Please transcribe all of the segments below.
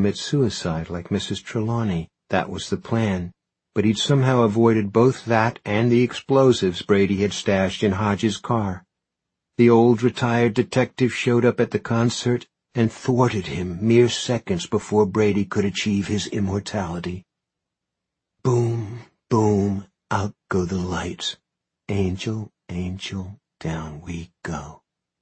commit suicide like Mrs. Trelawney. That was the plan. But he'd somehow avoided both that and the explosives Brady had stashed in Hodges' car. The old retired detective showed up at the concert and thwarted him mere seconds before Brady could achieve his immortality. Boom, boom, out go the lights. Angel, angel, down we go.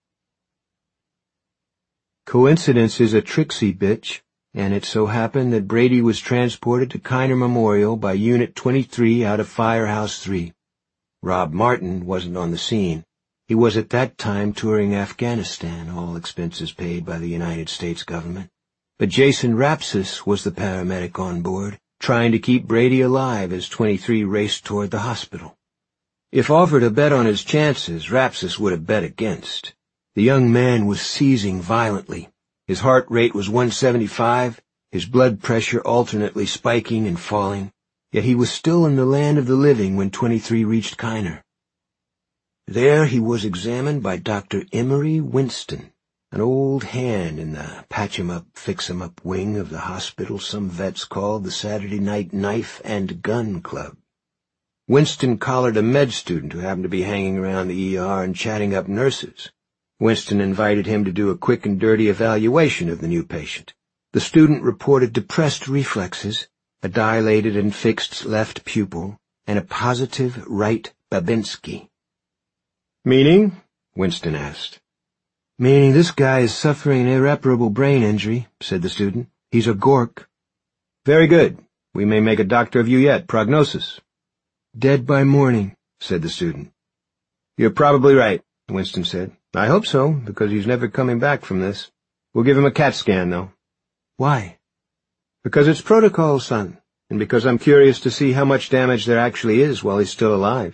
Coincidence is a tricksy bitch, and it so happened that Brady was transported to Kiner Memorial by Unit 23 out of Firehouse 3. Rob Martin wasn't on the scene. He was at that time touring Afghanistan, all expenses paid by the United States government. But Jason Rapsis was the paramedic on board, trying to keep Brady alive as 23 raced toward the hospital. If offered a bet on his chances, Rapsis would have bet against. The young man was seizing violently. His heart rate was 175, his blood pressure alternately spiking and falling, yet he was still in the land of the living when 23 reached Kiner. There he was examined by Dr. Emery Winston, an old hand in the patch-em-up, fix-em-up wing of the hospital some vets called the Saturday Night Knife and Gun Club. Winston collared a med student who happened to be hanging around the ER and chatting up nurses. Winston invited him to do a quick and dirty evaluation of the new patient. The student reported depressed reflexes, a dilated and fixed left pupil, and a positive right Babinski. "Meaning?" Winston asked. "Meaning this guy is suffering an irreparable brain injury," said the student. "He's a gork." "Very good. We may make a doctor of you yet. Prognosis?" "Dead by morning," said the student. "You're probably right," Winston said. "I hope so, because he's never coming back from this. We'll give him a CAT scan, though." "Why?" "Because it's protocol, son, and because I'm curious to see how much damage there actually is while he's still alive."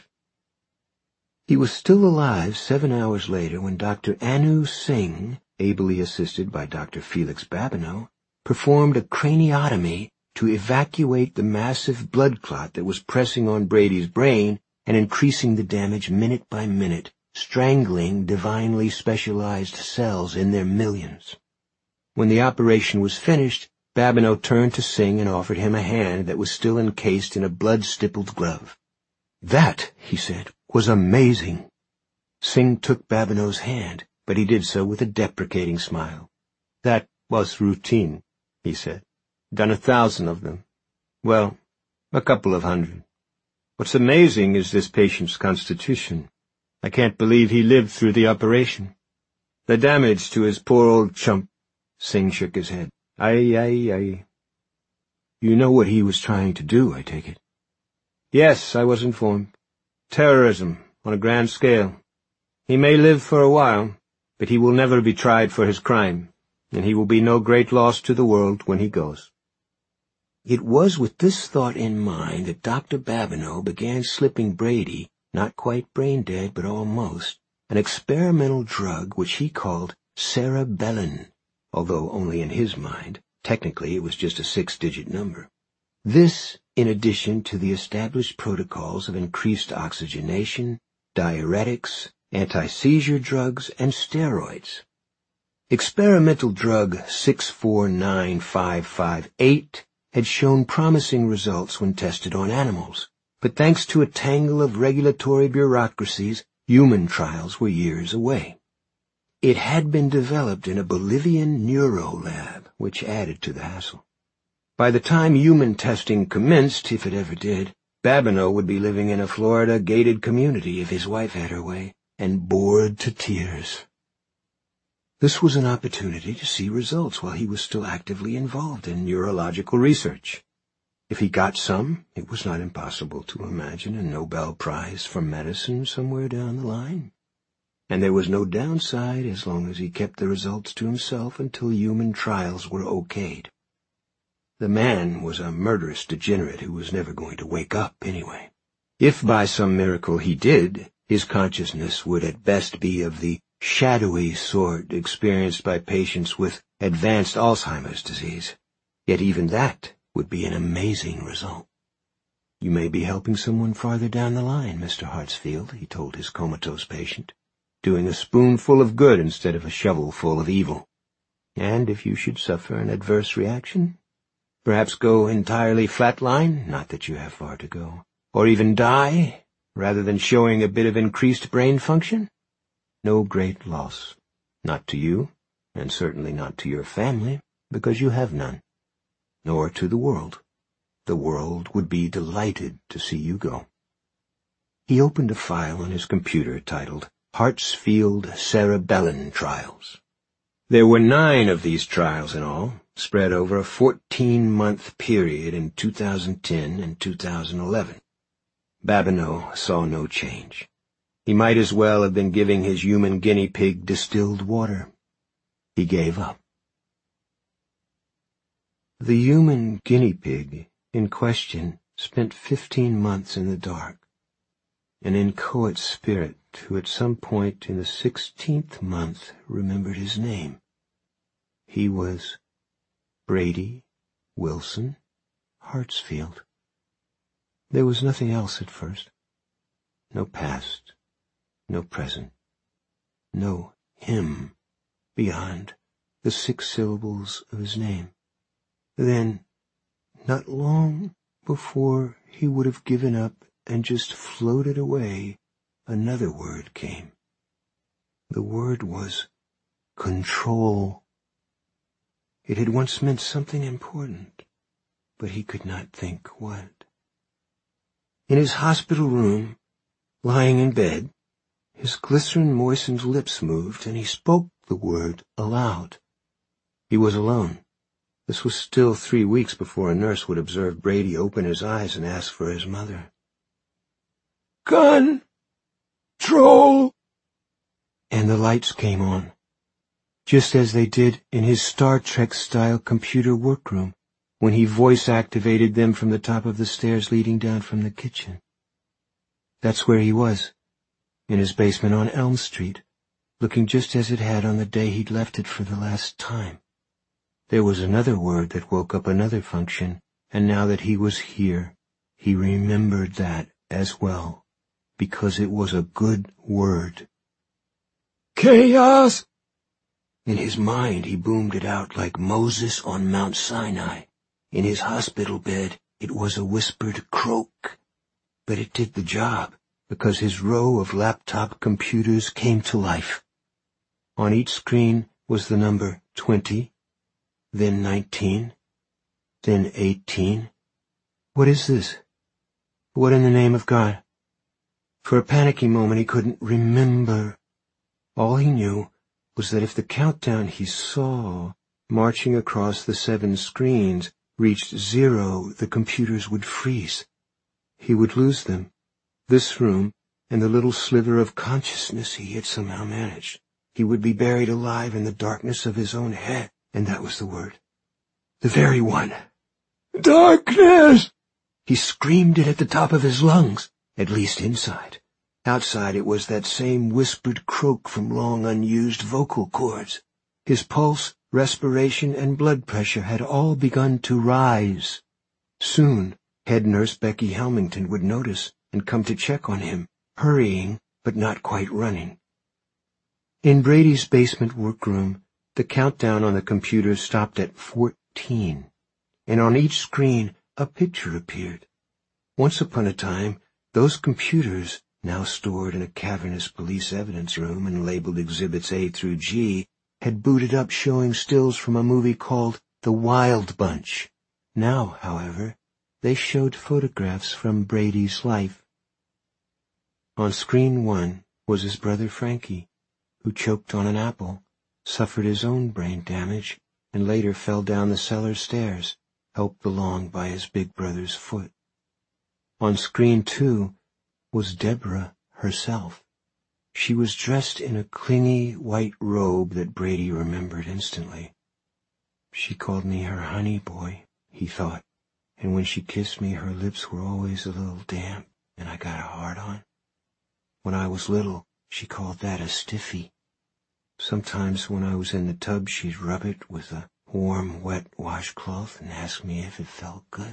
He was still alive 7 hours later when Dr. Anu Singh, ably assisted by Dr. Felix Babineau, performed a craniotomy to evacuate the massive blood clot that was pressing on Brady's brain and increasing the damage minute by minute, strangling divinely specialized cells in their millions. When the operation was finished, Babineau turned to Singh and offered him a hand that was still encased in a blood-stippled glove. "That," he said, "was amazing." Singh took Babineau's hand, but he did so with a deprecating smile. "That was routine," he said. "Done 1,000 of them. Well, a couple of 100. What's amazing is this patient's constitution. I can't believe he lived through the operation. The damage to his poor old chump." Singh shook his head. Aye. "You know what he was trying to do, I take it?" "Yes, I was informed. Terrorism on a grand scale. He may live for a while, but he will never be tried for his crime, and he will be no great loss to the world when he goes." It was with this thought in mind that Dr. Babineau began slipping Brady, not quite brain-dead but almost, an experimental drug which he called cerebellin, although only in his mind. Technically it was just a 6-digit number. This, in addition to the established protocols of increased oxygenation, diuretics, anti-seizure drugs, and steroids. Experimental drug 649558 had shown promising results when tested on animals, but thanks to a tangle of regulatory bureaucracies, human trials were years away. It had been developed in a Bolivian neuro lab, which added to the hassle. By the time human testing commenced, if it ever did, Babineau would be living in a Florida gated community if his wife had her way, and bored to tears. This was an opportunity to see results while he was still actively involved in neurological research. If he got some, it was not impossible to imagine a Nobel Prize for medicine somewhere down the line. And there was no downside as long as he kept the results to himself until human trials were okayed. The man was a murderous degenerate who was never going to wake up anyway. If by some miracle he did, his consciousness would at best be of the shadowy sort experienced by patients with advanced Alzheimer's disease. Yet even that would be an amazing result. "You may be helping someone farther down the line, Mr. Hartsfield," he told his comatose patient, "doing a spoonful of good instead of a shovelful of evil." And if you should suffer an adverse reaction, perhaps go entirely flatline, not that you have far to go, or even die, rather than showing a bit of increased brain function, no great loss. Not to you, and certainly not to your family, because you have none. Nor to the world. The world would be delighted to see you go. He opened a file on his computer titled Hartsfield Cerebellum Trials. There were 9 of these trials in all, spread over a 14-month period in 2010 and 2011. Babineau saw no change. He might as well have been giving his human guinea pig distilled water. He gave up. The human guinea pig in question spent 15 months in the dark. An inchoate spirit who at some point in the 16th month remembered his name. He was Brady Wilson Hartsfield. There was nothing else at first. No past, no present, no him beyond the 6 syllables of his name. Then, not long before he would have given up and just floated away, another word came. The word was control. It had once meant something important, but he could not think what. In his hospital room, lying in bed, his glycerin-moistened lips moved, and he spoke the word aloud. He was alone. This was still 3 weeks before a nurse would observe Brady open his eyes and ask for his mother. Control! And the lights came on, just as they did in his Star Trek-style computer workroom, when he voice-activated them from the top of the stairs leading down from the kitchen. That's where he was, in his basement on Elm Street, looking just as it had on the day he'd left it for the last time. There was another word that woke up another function, and now that he was here, he remembered that as well, because it was a good word. Chaos! In his mind he boomed it out like Moses on Mount Sinai. In his hospital bed it was a whispered croak. But it did the job, because his row of laptop computers came to life. On each screen was the number 20, then 19, then 18. What is this? What in the name of God? For a panicky moment he couldn't remember. All he knew was that if the countdown he saw, marching across the 7 screens, reached 0, the computers would freeze. He would lose them, this room, and the little sliver of consciousness he had somehow managed. He would be buried alive in the darkness of his own head, and that was the word. The very one. Darkness! He screamed it at the top of his lungs, at least inside. Outside it was that same whispered croak from long unused vocal cords. His pulse, respiration, and blood pressure had all begun to rise. Soon, head nurse Becky Helmington would notice and come to check on him, hurrying but not quite running. In Brady's basement workroom, the countdown on the computer stopped at 14, and on each screen a picture appeared. Once upon a time, those computers, now stored in a cavernous police evidence room and labeled Exhibits A through G, had booted up showing stills from a movie called The Wild Bunch. Now, however, they showed photographs from Brady's life. On screen 1 was his brother Frankie, who choked on an apple, suffered his own brain damage, and later fell down the cellar stairs, helped along by his big brother's foot. On screen 2 was Deborah herself. She was dressed in a clingy white robe that Brady remembered instantly. She called me her honey boy, he thought, and when she kissed me her lips were always a little damp, and I got a hard-on. When I was little, she called that a stiffy. Sometimes when I was in the tub she'd rub it with a warm, wet washcloth and ask me if it felt good.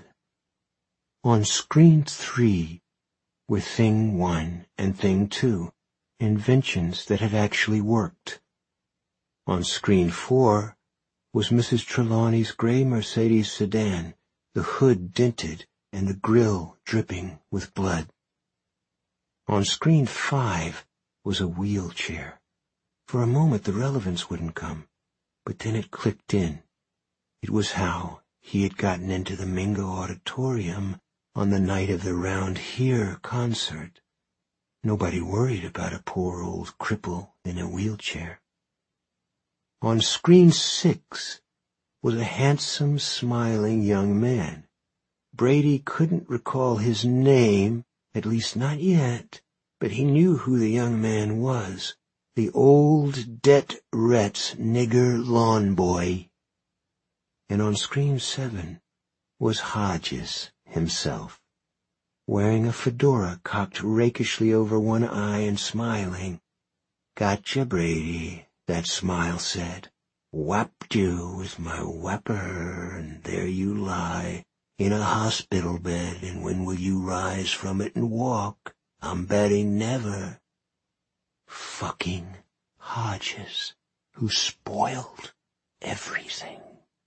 On screen 3 were Thing 1 and Thing 2, inventions that had actually worked. On screen 4 was Mrs. Trelawney's gray Mercedes sedan, the hood dinted and the grille dripping with blood. On screen 5 was a wheelchair. For a moment the relevance wouldn't come, but then it clicked in. It was how he had gotten into the Mingo Auditorium on the night of the Round Here concert. Nobody worried about a poor old cripple in a wheelchair. On screen 6 was a handsome, smiling young man. Brady couldn't recall his name, at least not yet, but he knew who the young man was. The old Det-Rets nigger lawn boy. And on screen 7 was Hodges himself, wearing a fedora cocked rakishly over one eye and smiling. "Gotcha, Brady," that smile said. "Whapped you with my whapper, and there you lie, in a hospital bed, and when will you rise from it and walk? I'm betting never." Fucking Hodges, who spoiled everything.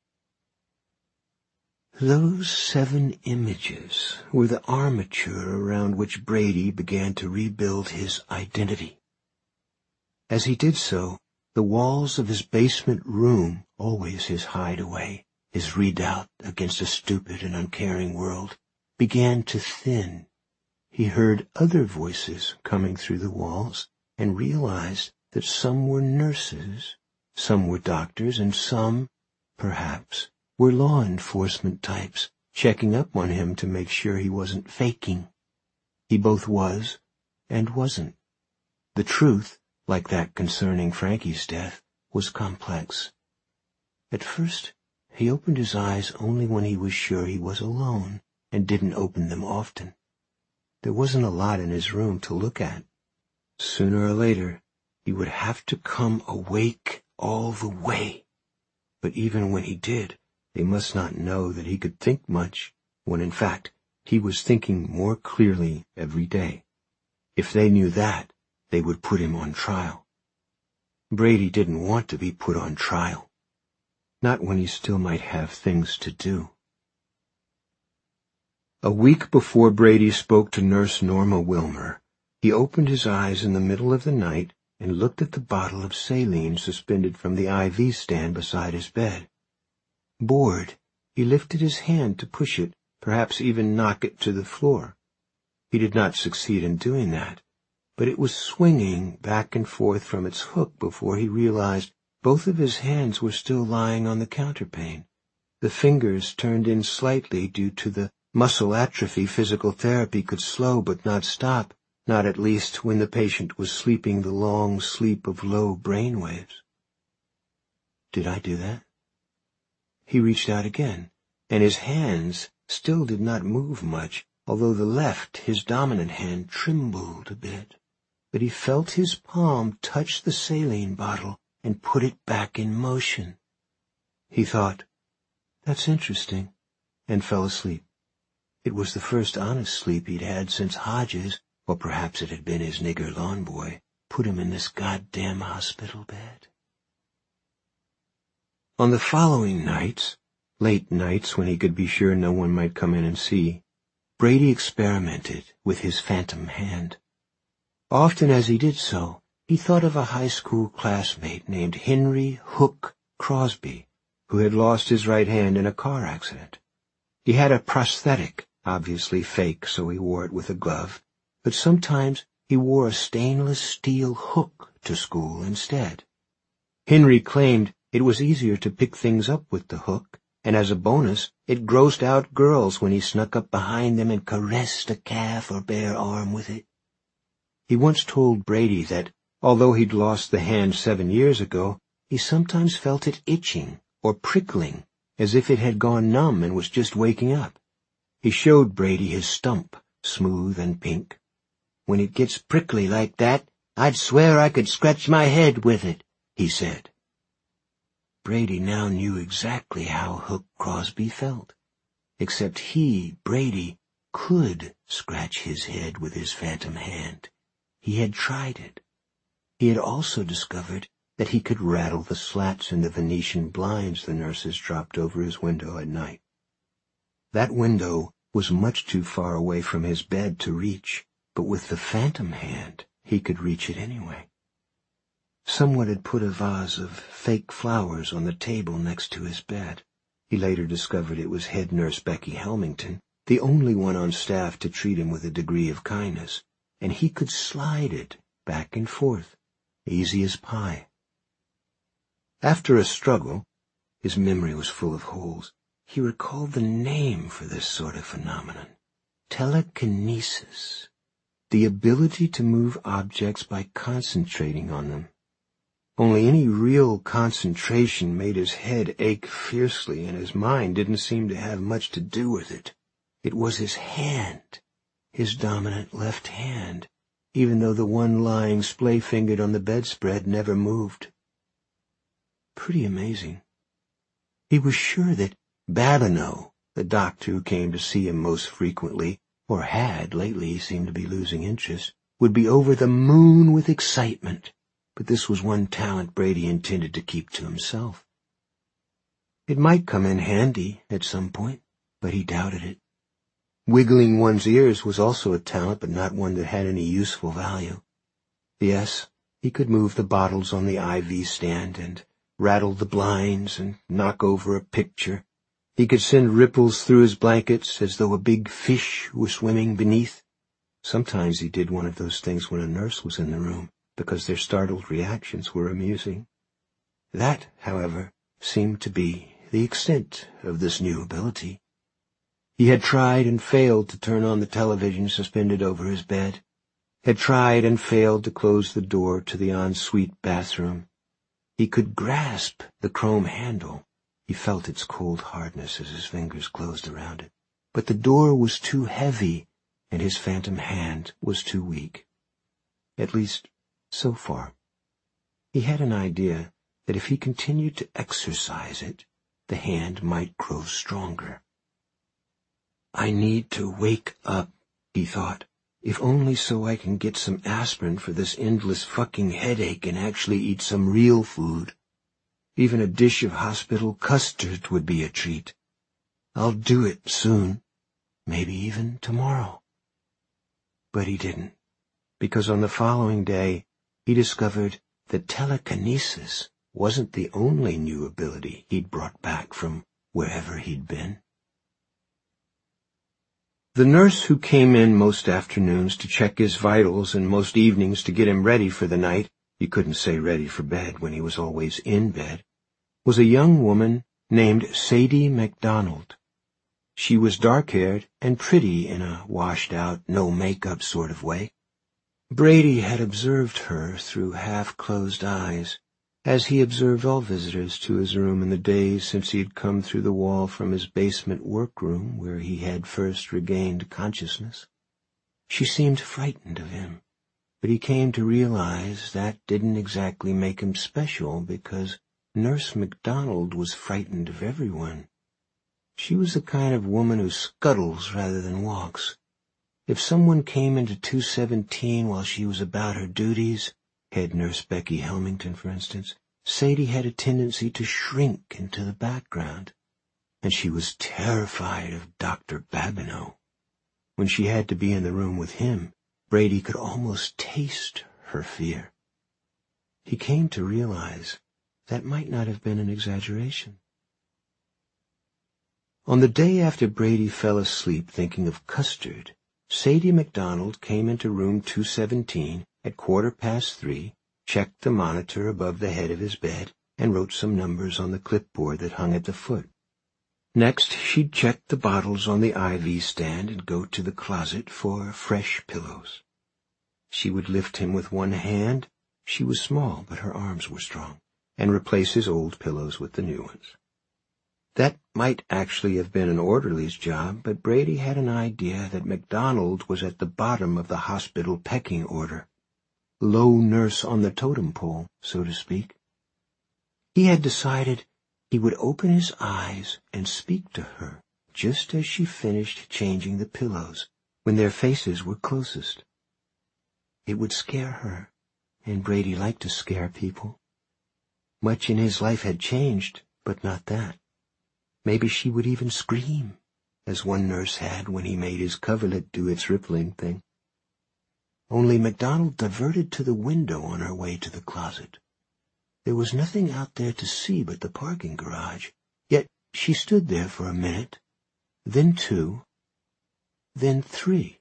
Those 7 images were the armature around which Brady began to rebuild his identity. As he did so, the walls of his basement room, always his hideaway, his redoubt against a stupid and uncaring world, began to thin. He heard other voices coming through the walls, and realized that some were nurses, some were doctors, and some, perhaps, were law enforcement types, checking up on him to make sure he wasn't faking. He both was and wasn't. The truth, like that concerning Frankie's death, was complex. At first, he opened his eyes only when he was sure he was alone, and didn't open them often. There wasn't a lot in his room to look at. Sooner or later, he would have to come awake all the way. But even when he did, they must not know that he could think much, when in fact he was thinking more clearly every day. If they knew that, they would put him on trial. Brady didn't want to be put on trial. Not when he still might have things to do. A week before Brady spoke to Nurse Norma Wilmer, he opened his eyes in the middle of the night and looked at the bottle of saline suspended from the IV stand beside his bed. Bored, he lifted his hand to push it, perhaps even knock it to the floor. He did not succeed in doing that, but it was swinging back and forth from its hook before he realized both of his hands were still lying on the counterpane. The fingers turned in slightly due to the muscle atrophy physical therapy could slow but not stop, not at least when the patient was sleeping the long sleep of low brain waves. Did I do that? He reached out again, and his hands still did not move much, although the left, his dominant hand, trembled a bit. But he felt his palm touch the saline bottle and put it back in motion. He thought, "That's interesting," and fell asleep. It was the first honest sleep he'd had since Hodges, or perhaps it had been his nigger lawn boy, put him in this goddamn hospital bed. On the following nights, late nights when he could be sure no one might come in and see, Brady experimented with his phantom hand. Often as he did so, he thought of a high school classmate named Henry Hook Crosby, who had lost his right hand in a car accident. He had a prosthetic, obviously fake, so he wore it with a glove, but sometimes he wore a stainless steel hook to school instead. Henry claimed it was easier to pick things up with the hook, and as a bonus, it grossed out girls when he snuck up behind them and caressed a calf or bare arm with it. He once told Brady that, although he'd lost the hand 7 years ago, he sometimes felt it itching or prickling, as if it had gone numb and was just waking up. He showed Brady his stump, smooth and pink. "When it gets prickly like that, I'd swear I could scratch my head with it," he said. Brady now knew exactly how Hook Crosby felt, except he, Brady, could scratch his head with his phantom hand. He had tried it. He had also discovered that he could rattle the slats in the Venetian blinds the nurses dropped over his window at night. That window was much too far away from his bed to reach, but with the phantom hand, he could reach it anyway. Someone had put a vase of fake flowers on the table next to his bed. He later discovered it was head nurse Becky Helmington, the only one on staff to treat him with a degree of kindness, and he could slide it back and forth, easy as pie. After a struggle, his memory was full of holes, he recalled the name for this sort of phenomenon: telekinesis, the ability to move objects by concentrating on them. Only any real concentration made his head ache fiercely, and his mind didn't seem to have much to do with it. It was his hand, his dominant left hand, even though the one lying splay-fingered on the bedspread never moved. Pretty amazing. He was sure that Babineau, the doctor who came to see him most frequently, or had lately, he seemed to be losing interest, would be over the moon with excitement. But this was one talent Brady intended to keep to himself. It might come in handy at some point, but he doubted it. Wiggling one's ears was also a talent, but not one that had any useful value. Yes, he could move the bottles on the IV stand and rattle the blinds and knock over a picture. He could send ripples through his blankets as though a big fish were swimming beneath. Sometimes he did one of those things when a nurse was in the room, because their startled reactions were amusing. That, however, seemed to be the extent of this new ability. He had tried and failed to turn on the television suspended over his bed, had tried and failed to close the door to the ensuite bathroom. He could grasp the chrome handle. He felt its cold hardness as his fingers closed around it. But the door was too heavy, and his phantom hand was too weak. At least, so far. He had an idea that if he continued to exercise it, the hand might grow stronger. I need to wake up, he thought, if only so I can get some aspirin for this endless fucking headache and actually eat some real food. Even a dish of hospital custard would be a treat. I'll do it soon, maybe even tomorrow. But he didn't, because on the following day, he discovered that telekinesis wasn't the only new ability he'd brought back from wherever he'd been. The nurse who came in most afternoons to check his vitals and most evenings to get him ready for the night — you couldn't say ready for bed when he was always in bed — was a young woman named Sadie MacDonald. She was dark-haired and pretty in a washed-out, no-makeup sort of way. Brady had observed her through half-closed eyes, as he observed all visitors to his room in the days since he had come through the wall from his basement workroom where he had first regained consciousness. She seemed frightened of him, but he came to realize that didn't exactly make him special because Nurse MacDonald was frightened of everyone. She was the kind of woman who scuttles rather than walks. If someone came into 217 while she was about her duties, head nurse Becky Helmington, for instance, Sadie had a tendency to shrink into the background, and she was terrified of Dr. Babineau. When she had to be in the room with him, Brady could almost taste her fear. He came to realize that might not have been an exaggeration. On the day after Brady fell asleep thinking of custard, Sadie MacDonald came into room 217 at 3:15, checked the monitor above the head of his bed, and wrote some numbers on the clipboard that hung at the foot. Next, she'd check the bottles on the IV stand and go to the closet for fresh pillows. She would lift him with one hand — she was small, but her arms were strong — and replace his old pillows with the new ones. That might actually have been an orderly's job, but Brady had an idea that MacDonald was at the bottom of the hospital pecking order. Low nurse on the totem pole, so to speak. He had decided he would open his eyes and speak to her just as she finished changing the pillows, when their faces were closest. It would scare her, and Brady liked to scare people. Much in his life had changed, but not that. Maybe she would even scream, as one nurse had when he made his coverlet do its rippling thing. Only MacDonald diverted to the window on her way to the closet. There was nothing out there to see but the parking garage, yet she stood there for a minute, then 2, then 3.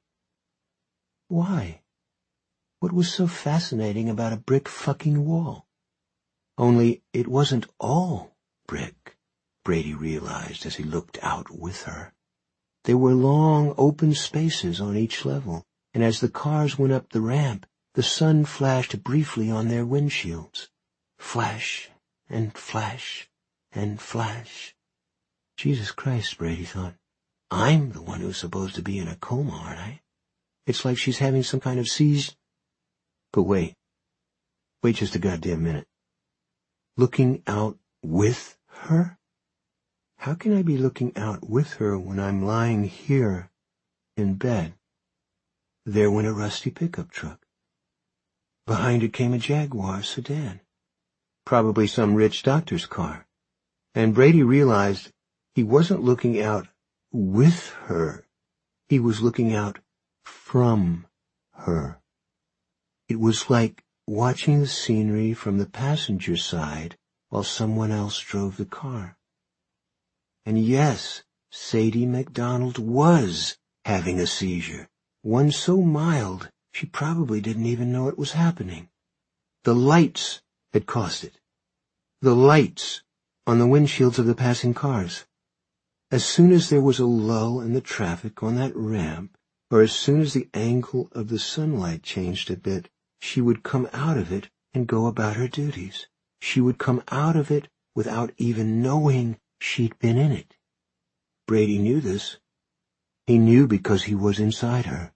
Why? What was so fascinating about a brick fucking wall? Only it wasn't all brick, Brady realized as he looked out with her. There were long, open spaces on each level, and as the cars went up the ramp, the sun flashed briefly on their windshields. Flash, and flash, and flash. Jesus Christ, Brady thought. I'm the one who's supposed to be in a coma, aren't I? It's like she's having some kind of seizure. But wait just a goddamn minute. Looking out with her? How can I be looking out with her when I'm lying here in bed? There went a rusty pickup truck. Behind it came a Jaguar sedan. Probably some rich doctor's car. And Brady realized he wasn't looking out with her. He was looking out from her. It was like watching the scenery from the passenger side while someone else drove the car. And yes, Sadie MacDonald was having a seizure, one so mild she probably didn't even know it was happening. The lights had caused it. The lights on the windshields of the passing cars. As soon as there was a lull in the traffic on that ramp, or as soon as the angle of the sunlight changed a bit, she would come out of it and go about her duties. She would come out of it without even knowing she'd been in it. Brady knew this. He knew because he was inside her.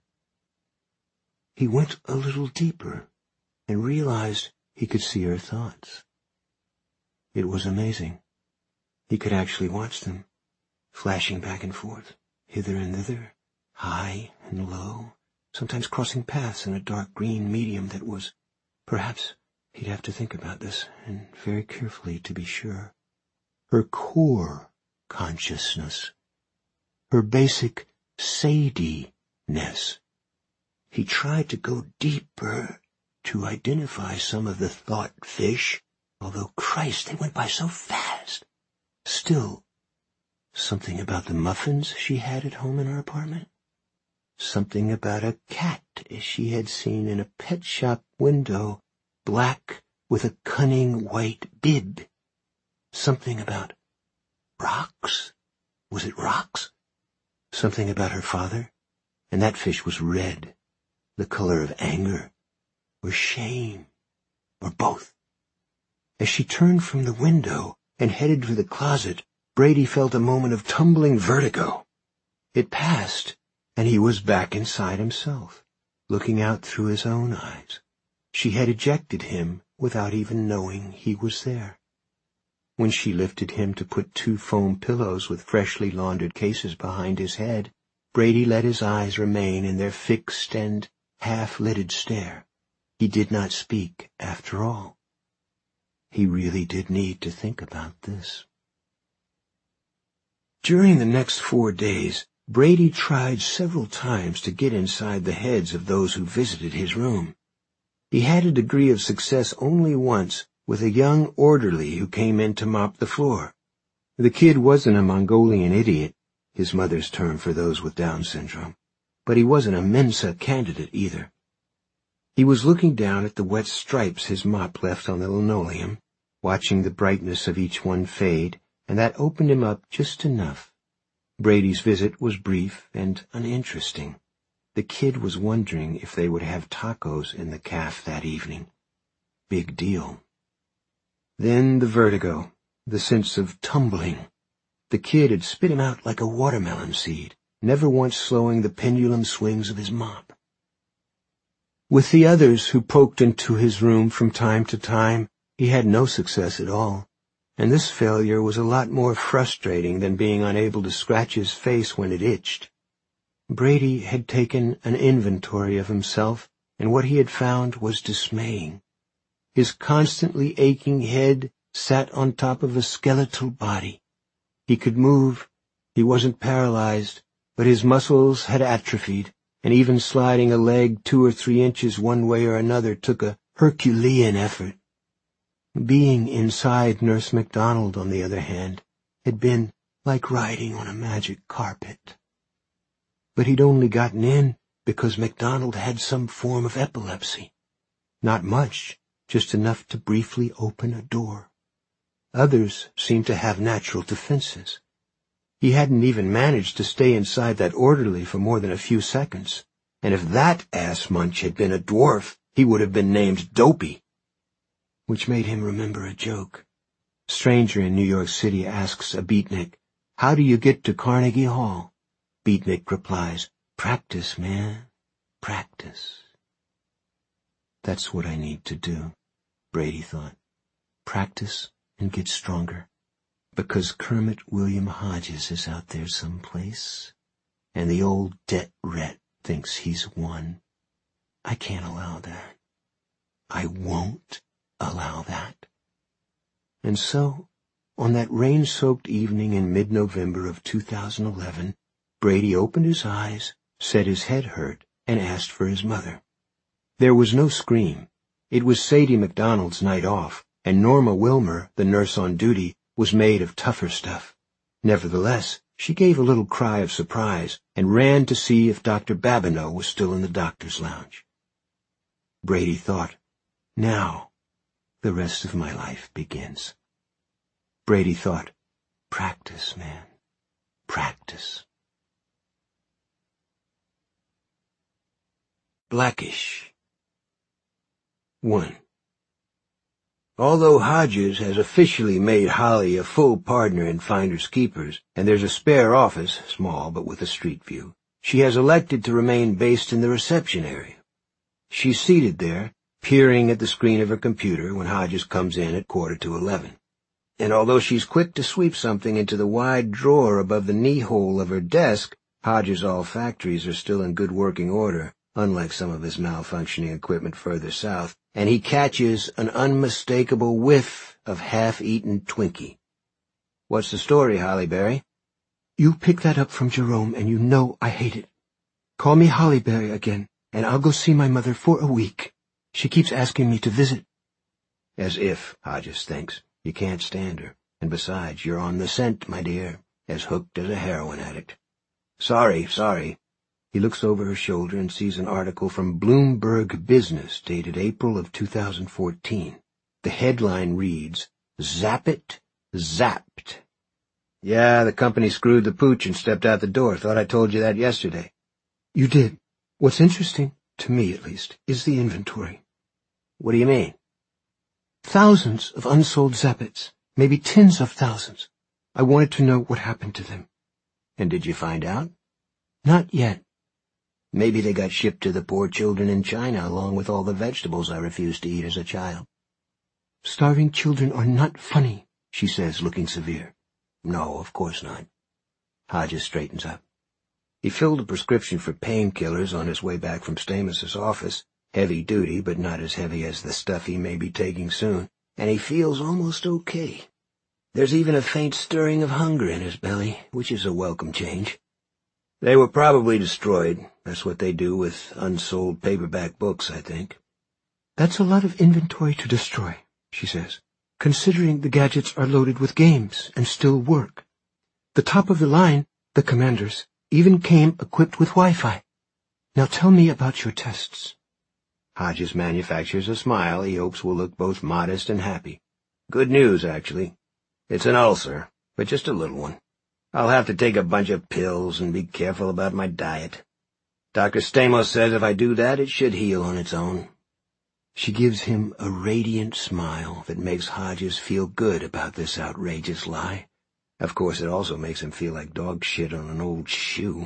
He went a little deeper and realized he could see her thoughts. It was amazing. He could actually watch them, flashing back and forth, hither and thither, high and low, sometimes crossing paths in a dark green medium that was, perhaps he'd have to think about this, and very carefully to be sure, her core consciousness, her basic Sadie-ness. He tried to go deeper to identify some of the thought fish, although, Christ, they went by so fast. Still, something about the muffins she had at home in her apartment. Something about a cat she had seen in a pet shop window, black with a cunning white bib. Something about rocks. Was it rocks? Something about her father, and that fish was red, the color of anger, or shame, or both. As she turned from the window and headed for the closet, Brady felt a moment of tumbling vertigo. It passed, and he was back inside himself, looking out through his own eyes. She had ejected him without even knowing he was there. When she lifted him to put 2 foam pillows with freshly laundered cases behind his head, Brady let his eyes remain in their fixed and half-lidded stare. He did not speak, after all. He really did need to think about this. During the next 4 days, Brady tried several times to get inside the heads of those who visited his room. He had a degree of success only once with a young orderly who came in to mop the floor. The kid wasn't a Mongolian idiot, his mother's term for those with Down syndrome, but he wasn't a Mensa candidate either. He was looking down at the wet stripes his mop left on the linoleum, watching the brightness of each one fade, and that opened him up just enough. Brady's visit was brief and uninteresting. The kid was wondering if they would have tacos in the cafe that evening. Big deal. Then the vertigo, the sense of tumbling. The kid had spit him out like a watermelon seed, never once slowing the pendulum swings of his mop. With the others who poked into his room from time to time, he had no success at all, and this failure was a lot more frustrating than being unable to scratch his face when it itched. Brady had taken an inventory of himself, and what he had found was dismaying. His constantly aching head sat on top of a skeletal body. He could move. He wasn't paralyzed, but his muscles had atrophied, and even sliding a leg 2 or 3 inches one way or another took a Herculean effort. Being inside Nurse MacDonald, on the other hand, had been like riding on a magic carpet. But he'd only gotten in because MacDonald had some form of epilepsy. Not much, just enough to briefly open a door. Others seemed to have natural defenses. He hadn't even managed to stay inside that orderly for more than a few seconds, and if that ass-munch had been a dwarf, he would have been named Dopey. Which made him remember a joke. Stranger in New York City asks a beatnik, "How do you get to Carnegie Hall?" Beatnik replies, "Practice, man, practice." That's what I need to do, Brady thought. Practice and get stronger. Because Kermit William Hodges is out there someplace, and the old debt-rat thinks he's won. I can't allow that. I won't allow that. And so, on that rain-soaked evening in mid-November of 2011, Brady opened his eyes, said his head hurt, and asked for his mother. There was no scream. It was Sadie MacDonald's night off, and Norma Wilmer, the nurse on duty, was made of tougher stuff. Nevertheless, she gave a little cry of surprise and ran to see if Dr. Babineau was still in the doctor's lounge. Brady thought, now, the rest of my life begins. Brady thought, practice, man, practice. Blackish. 1. Although Hodges has officially made Holly a full partner in Finders Keepers, and there's a spare office, small but with a street view, she has elected to remain based in the reception area. She's seated there, peering at the screen of her computer when Hodges comes in at 11:15. And although she's quick to sweep something into the wide drawer above the knee-hole of her desk, Hodges' olfactories are still in good working order, unlike some of his malfunctioning equipment further south, and he catches an unmistakable whiff of half-eaten Twinkie. "What's the story, Holly Berry?" "You picked that up from Jerome, and you know I hate it. Call me Holly Berry again, and I'll go see my mother for a week. She keeps asking me to visit." As if, Hodges thinks. You can't stand her, and besides, you're on the scent, my dear, as hooked as a heroin addict. Sorry. He looks over her shoulder and sees an article from Bloomberg Business dated April of 2014. The headline reads, "Zap it, zapped." Yeah, the company screwed the pooch and stepped out the door. Thought I told you that yesterday. You did. What's interesting, to me at least, is the inventory. What do you mean? Thousands of unsold Zappits, maybe tens of thousands. I wanted to know what happened to them. And did you find out? Not yet. Maybe they got shipped to the poor children in China along with all the vegetables I refused to eat as a child. Starving children are not funny, she says, looking severe. No, of course not. Hodges straightens up. He filled a prescription for painkillers on his way back from Stamos's office, heavy duty but not as heavy as the stuff he may be taking soon, and he feels almost okay. There's even a faint stirring of hunger in his belly, which is a welcome change. They were probably destroyed. That's what they do with unsold paperback books, I think. That's a lot of inventory to destroy, she says, considering the gadgets are loaded with games and still work. The top of the line, the Commanders, even came equipped with Wi-Fi. Now tell me about your tests. Hodges manufactures a smile he hopes will look both modest and happy. Good news, actually. It's an ulcer, but just a little one. I'll have to take a bunch of pills and be careful about my diet. Dr. Stamos says if I do that, it should heal on its own. She gives him a radiant smile that makes Hodges feel good about this outrageous lie. Of course, it also makes him feel like dog shit on an old shoe.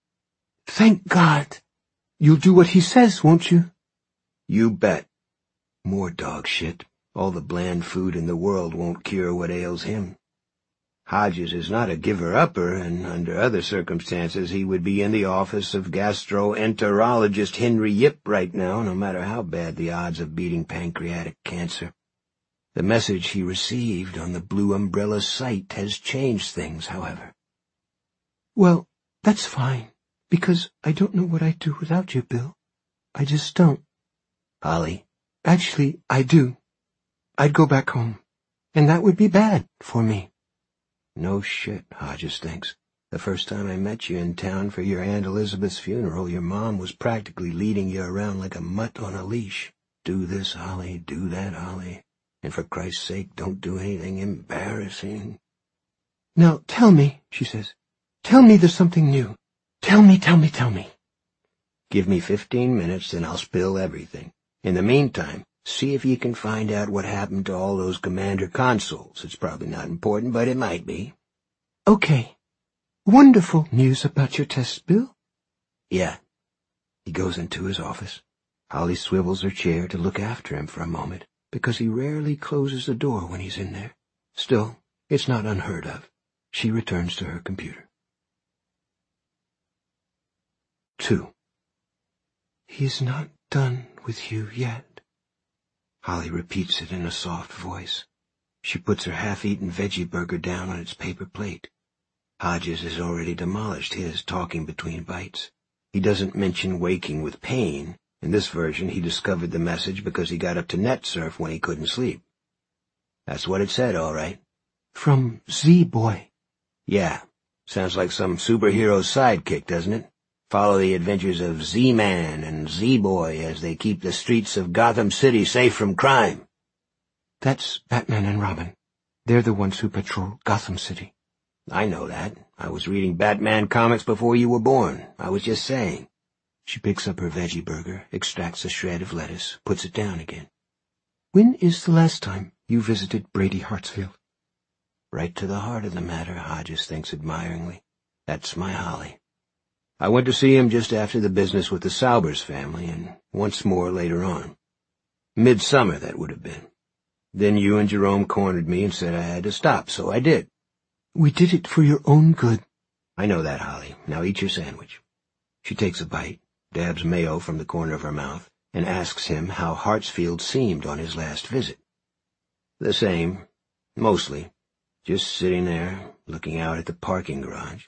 Thank God! You'll do what he says, won't you? You bet. More dog shit. All the bland food in the world won't cure what ails him. Hodges is not a giver-upper, and under other circumstances he would be in the office of gastroenterologist Henry Yip right now, no matter how bad the odds of beating pancreatic cancer. The message he received on the Blue Umbrella site has changed things, however. Well, that's fine, because I don't know what I'd do without you, Bill. I just don't. Holly? Actually, I do. I'd go back home, and that would be bad for me. No shit, Hodges thinks. The first time I met you in town for your Aunt Elizabeth's funeral, your mom was practically leading you around like a mutt on a leash. Do this, Holly, do that, Holly. And for Christ's sake, don't do anything embarrassing. Now, tell me, she says. Tell me there's something new. Tell me. Give me 15 minutes and I'll spill everything. In the meantime, see if you can find out what happened to all those commander consoles. It's probably not important, but it might be. Okay. Wonderful news about your test, Bill. Yeah. He goes into his office. Holly swivels her chair to look after him for a moment, because he rarely closes the door when he's in there. Still, it's not unheard of. She returns to her computer. 2. He's not done with you yet. Holly repeats it in a soft voice. She puts her half-eaten veggie burger down on its paper plate. Hodges has already demolished his, talking between bites. He doesn't mention waking with pain. In this version, he discovered the message because he got up to net surf when he couldn't sleep. That's what it said, all right. From Z-Boy. Yeah. Sounds like some superhero sidekick, doesn't it? Follow the adventures of Z-Man and Z-Boy as they keep the streets of Gotham City safe from crime. That's Batman and Robin. They're the ones who patrol Gotham City. I know that. I was reading Batman comics before you were born. I was just saying. She picks up her veggie burger, extracts a shred of lettuce, puts it down again. When is the last time you visited Brady Hartsfield? Right to the heart of the matter, Hodges thinks admiringly. That's my Holly. I went to see him just after the business with the Saubers family, and once more later on. Midsummer, that would have been. Then you and Jerome cornered me and said I had to stop, so I did. We did it for your own good. I know that, Holly. Now eat your sandwich. She takes a bite, dabs mayo from the corner of her mouth, and asks him how Hartsfield seemed on his last visit. The same, mostly. Just sitting there, looking out at the parking garage.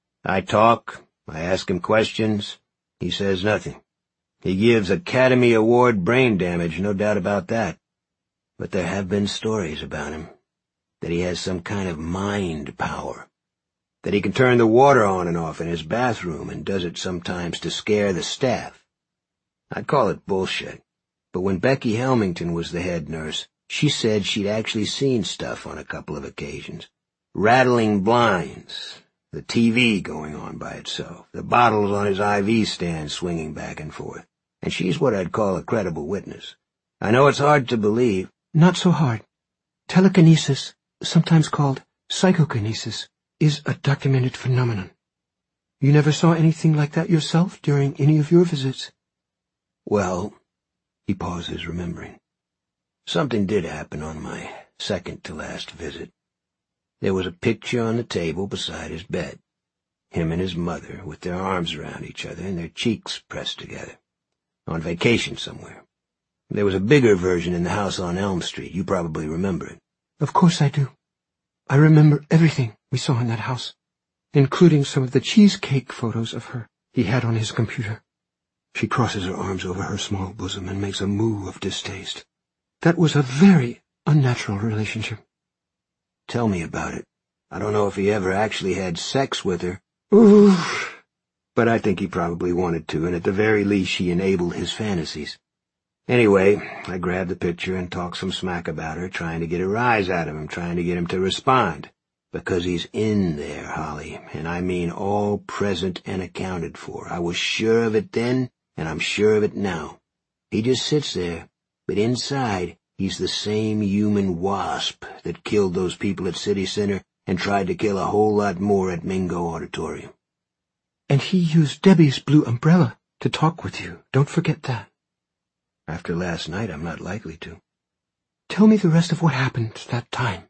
I talk, I ask him questions. He says nothing. He gives Academy Award brain damage, no doubt about that. But there have been stories about him. That he has some kind of mind power. That he can turn the water on and off in his bathroom and does it sometimes to scare the staff. I'd call it bullshit. But when Becky Helmington was the head nurse, she said she'd actually seen stuff on a couple of occasions. Rattling blinds, the TV going on by itself, the bottles on his IV stand swinging back and forth. And she's what I'd call a credible witness. I know it's hard to believe. Not so hard. Telekinesis, sometimes called psychokinesis, is a documented phenomenon. You never saw anything like that yourself during any of your visits? Well, he pauses, remembering. Something did happen on my second-to-last visit. There was a picture on the table beside his bed. Him and his mother, with their arms around each other and their cheeks pressed together. On vacation somewhere. There was a bigger version in the house on Elm Street. You probably remember it. Of course I do. I remember everything we saw in that house, including some of the cheesecake photos of her he had on his computer. She crosses her arms over her small bosom and makes a moo of distaste. That was a very unnatural relationship. Tell me about it. I don't know if he ever actually had sex with her. Ooh. But I think he probably wanted to, and at the very least she enabled his fantasies. Anyway, I grabbed the picture and talked some smack about her, trying to get a rise out of him, trying to get him to respond. Because he's in there, Holly, and I mean all present and accounted for. I was sure of it then, and I'm sure of it now. He just sits there, but inside he's the same human wasp that killed those people at City Center and tried to kill a whole lot more at Mingo Auditorium. And he used Debbie's Blue Umbrella to talk with you. Don't forget that. After last night, I'm not likely to. Tell me the rest of what happened that time.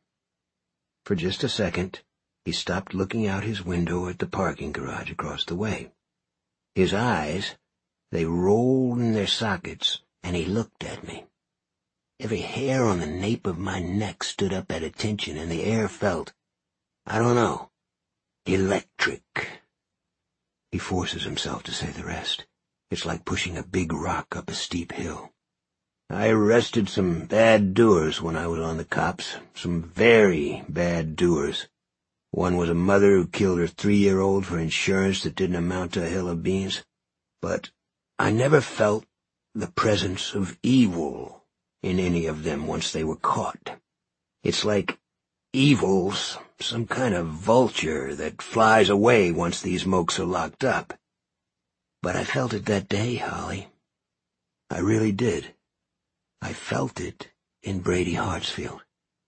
For just a second, he stopped looking out his window at the parking garage across the way. His eyes, they rolled in their sockets, and he looked at me. Every hair on the nape of my neck stood up at attention, and the air felt, I don't know, electric. He forces himself to say the rest. It's like pushing a big rock up a steep hill. I arrested some bad doers when I was on the cops, some very bad doers. One was a mother who killed her 3-year-old for insurance that didn't amount to a hill of beans. But I never felt the presence of evil in any of them once they were caught. It's like evil's some kind of vulture that flies away once these mokes are locked up. But I felt it that day, Holly. I really did. I felt it in Brady Hartsfield.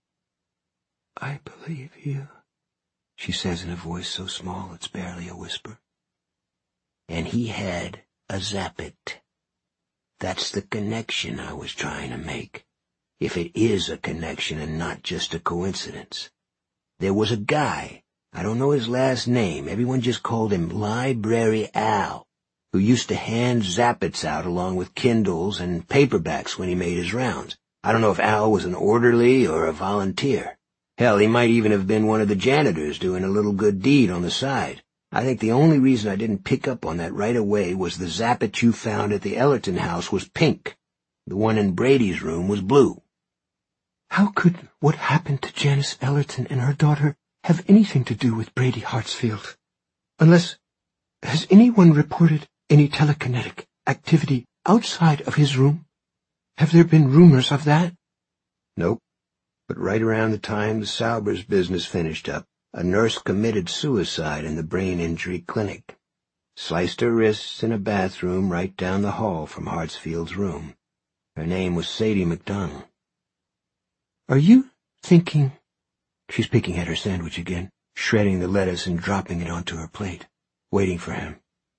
I believe you, she says in a voice so small it's barely a whisper. And he had a Zappit. That's the connection I was trying to make. If it is a connection and not just a coincidence. There was a guy, I don't know his last name, everyone just called him Library Al, who used to hand Zappits out along with Kindles and paperbacks when he made his rounds. I don't know if Al was an orderly or a volunteer. Hell, he might even have been one of the janitors doing a little good deed on the side. I think the only reason I didn't pick up on that right away was the Zappit you found at the Ellerton house was pink. The one in Brady's room was blue. How could what happened to Janice Ellerton and her daughter have anything to do with Brady Hartsfield? Unless, has anyone reported any telekinetic activity outside of his room? Have there been rumors of that? Nope. But right around the time the Saubers business finished up, a nurse committed suicide in the brain injury clinic. Sliced her wrists in a bathroom right down the hall from Hartsfield's room. Her name was Sadie McDonald. Are you thinking... She's picking at her sandwich again, shredding the lettuce and dropping it onto her plate, waiting for him.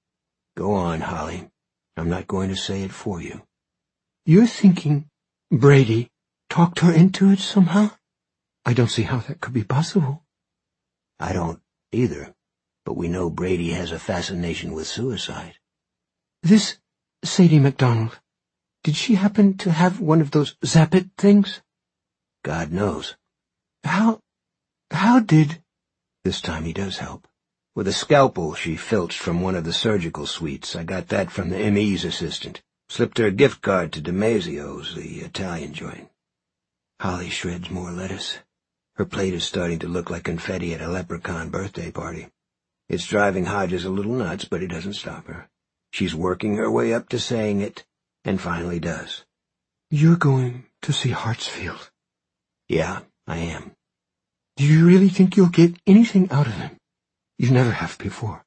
Go on, Holly. I'm not going to say it for you. You're thinking Brady talked her into it somehow? I don't see how that could be possible. I don't either, but we know Brady has a fascination with suicide. This Sadie McDonald, did she happen to have one of those Zappit things? God knows. How did... This time he does help. With a scalpel she filched from one of the surgical suites. I got that from the ME's assistant. Slipped her a gift card to DiMaggio's, the Italian joint. Holly shreds more lettuce. Her plate is starting to look like confetti at a leprechaun birthday party. It's driving Hodges a little nuts, but it doesn't stop her. She's working her way up to saying it, and finally does. You're going to see Hartsfield? Yeah, I am. Do you really think you'll get anything out of him? You never have before.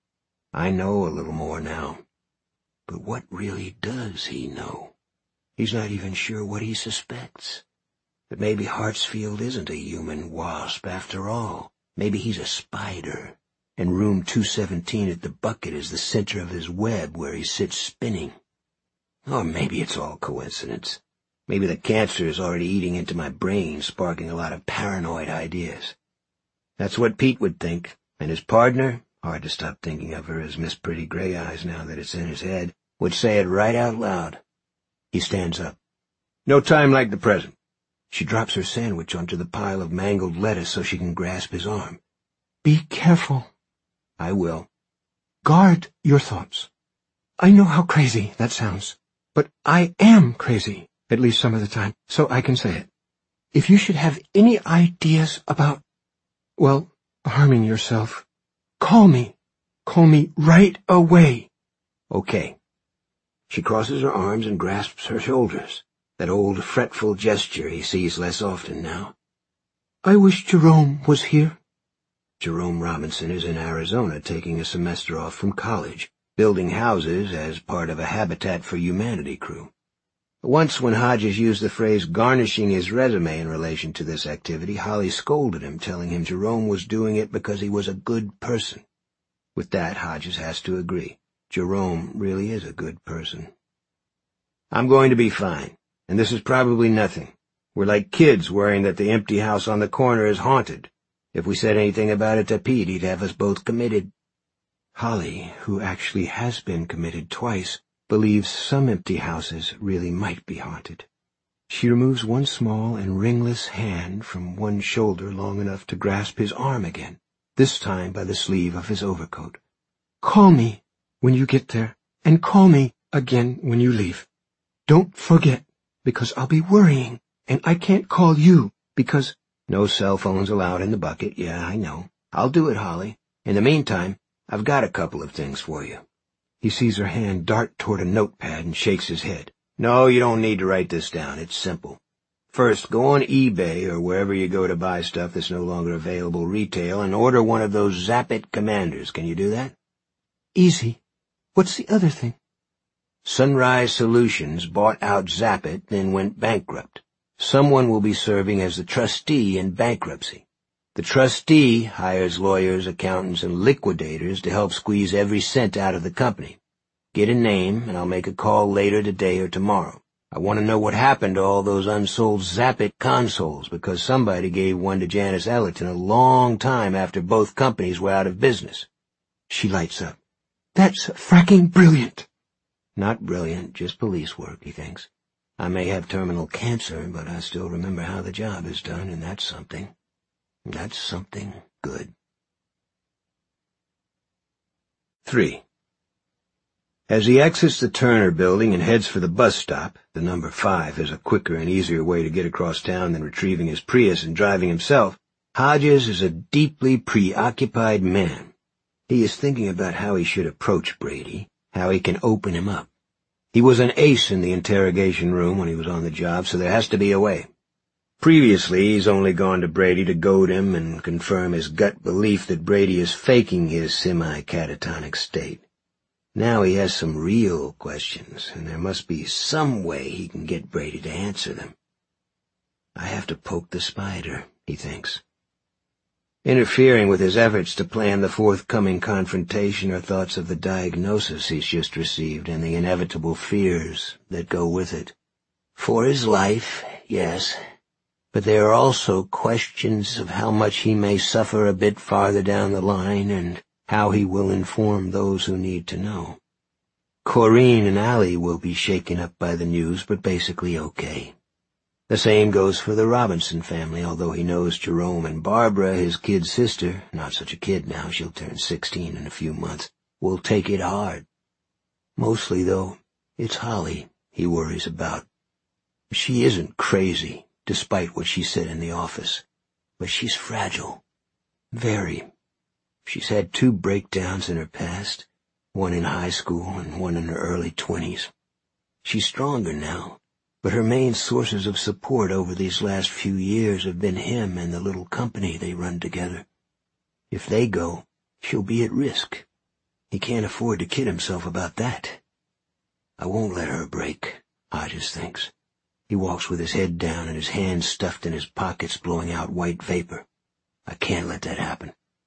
I know a little more now. But what really does he know? He's not even sure what he suspects. But maybe Hartsfield isn't a human wasp after all. Maybe he's a spider, and room 217 at the Bucket is the center of his web where he sits spinning. Or maybe it's all coincidence. Maybe the cancer is already eating into my brain, sparking a lot of paranoid ideas. That's what Pete would think, and his partner, hard to stop thinking of her as Miss Pretty Gray Eyes now that it's in his head, would say it right out loud. He stands up. No time like the present. She drops her sandwich onto the pile of mangled lettuce so she can grasp his arm. Be careful. I will. Guard your thoughts. I know how crazy that sounds, but I am crazy, at least some of the time, so I can say it. If you should have any ideas about, well, harming yourself, call me. Call me right away. Okay. She crosses her arms and grasps her shoulders, that old fretful gesture he sees less often now. I wish Jerome was here. Jerome Robinson is in Arizona taking a semester off from college, building houses as part of a Habitat for Humanity crew. Once when Hodges used the phrase garnishing his resume in relation to this activity, Holly scolded him, telling him Jerome was doing it because he was a good person. With that, Hodges has to agree. Jerome really is a good person. I'm going to be fine, and this is probably nothing. We're like kids worrying that the empty house on the corner is haunted. If we said anything about it to Pete, he'd have us both committed. Holly, who actually has been committed twice, believes some empty houses really might be haunted. She removes one small and ringless hand from one shoulder long enough to grasp his arm again, this time by the sleeve of his overcoat. "Call me when you get there, and call me again when you leave. Don't forget, because I'll be worrying, and I can't call you, because—" "No cell phones allowed in the bucket. Yeah, I know. I'll do it, Holly. In the meantime, I've got a couple of things for you." He sees her hand dart toward a notepad and shakes his head. "No, you don't need to write this down. It's simple. First, go on eBay or wherever you go to buy stuff that's no longer available retail and order one of those Zap-It Commanders. Can you do that?" "Easy. What's the other thing?" Sunrise Solutions bought out Zap-It, then went bankrupt. Someone will be serving as the trustee in bankruptcy. The trustee hires lawyers, accountants, and liquidators to help squeeze every cent out of the company. Get a name, and I'll make a call later today or tomorrow. I want to know what happened to all those unsold Zap-It consoles, because somebody gave one to Janice Ellerton a long time after both companies were out of business. She lights up. "That's fracking brilliant." Not brilliant, just police work, he thinks. I may have terminal cancer, but I still remember how the job is done, and that's something. That's something good. 3. As he exits the Turner building and heads for the bus stop, the number 5 is a quicker and easier way to get across town than retrieving his Prius and driving himself, Hodges is a deeply preoccupied man. He is thinking about how he should approach Brady, how he can open him up. He was an ace in the interrogation room when he was on the job, so there has to be a way. Previously, he's only gone to Brady to goad him and confirm his gut belief that Brady is faking his semi-catatonic state. Now he has some real questions, and there must be some way he can get Brady to answer them. I have to poke the spider, he thinks. Interfering with his efforts to plan the forthcoming confrontation are thoughts of the diagnosis he's just received and the inevitable fears that go with it. For his life, yes, but there are also questions of how much he may suffer a bit farther down the line and how he will inform those who need to know. Corinne and Allie will be shaken up by the news, but basically okay. The same goes for the Robinson family, although he knows Jerome and Barbara, his kid sister, not such a kid now, she'll turn 16 in a few months, will take it hard. Mostly, though, it's Holly he worries about. She isn't crazy, despite what she said in the office, but she's fragile. Very. She's had 2 breakdowns in her past, one in high school and one in her early 20s. She's stronger now, but her main sources of support over these last few years have been him and the little company they run together. If they go, she'll be at risk. He can't afford to kid himself about that. I won't let her break, Hodges thinks. He walks with his head down and his hands stuffed in his pockets, blowing out white vapor. I can't let that happen.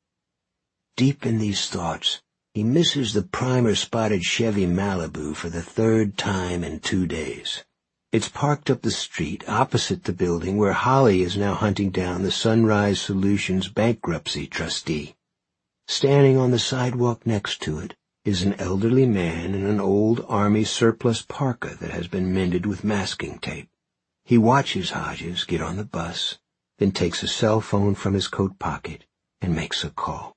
Deep in these thoughts, he misses the primer-spotted Chevy Malibu for the 3rd time in 2 days. It's parked up the street opposite the building where Holly is now hunting down the Sunrise Solutions bankruptcy trustee. Standing on the sidewalk next to it is an elderly man in an old Army surplus parka that has been mended with masking tape. He watches Hodges get on the bus, then takes a cell phone from his coat pocket and makes a call.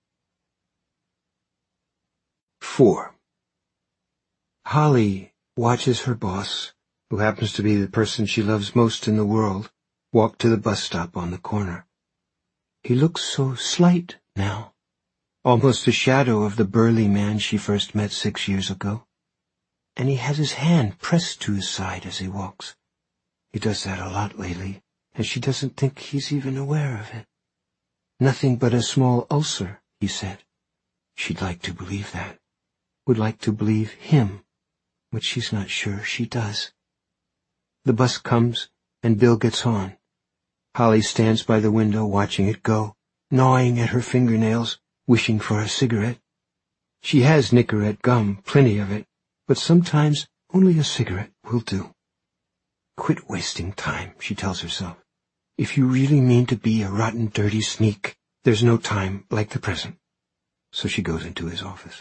4. Holly watches her boss, who happens to be the person she loves most in the world, walk to the bus stop on the corner. He looks so slight now, almost a shadow of the burly man she first met 6 years ago, and he has his hand pressed to his side as he walks. He does that a lot lately, and she doesn't think he's even aware of it. Nothing but a small ulcer, he said. She'd like to believe that. Would like to believe him, but she's not sure she does. The bus comes, and Bill gets on. Holly stands by the window watching it go, gnawing at her fingernails, wishing for a cigarette. She has Nicorette gum, plenty of it, but sometimes only a cigarette will do. Quit wasting time, she tells herself. If you really mean to be a rotten, dirty sneak, there's no time like the present. So she goes into his office.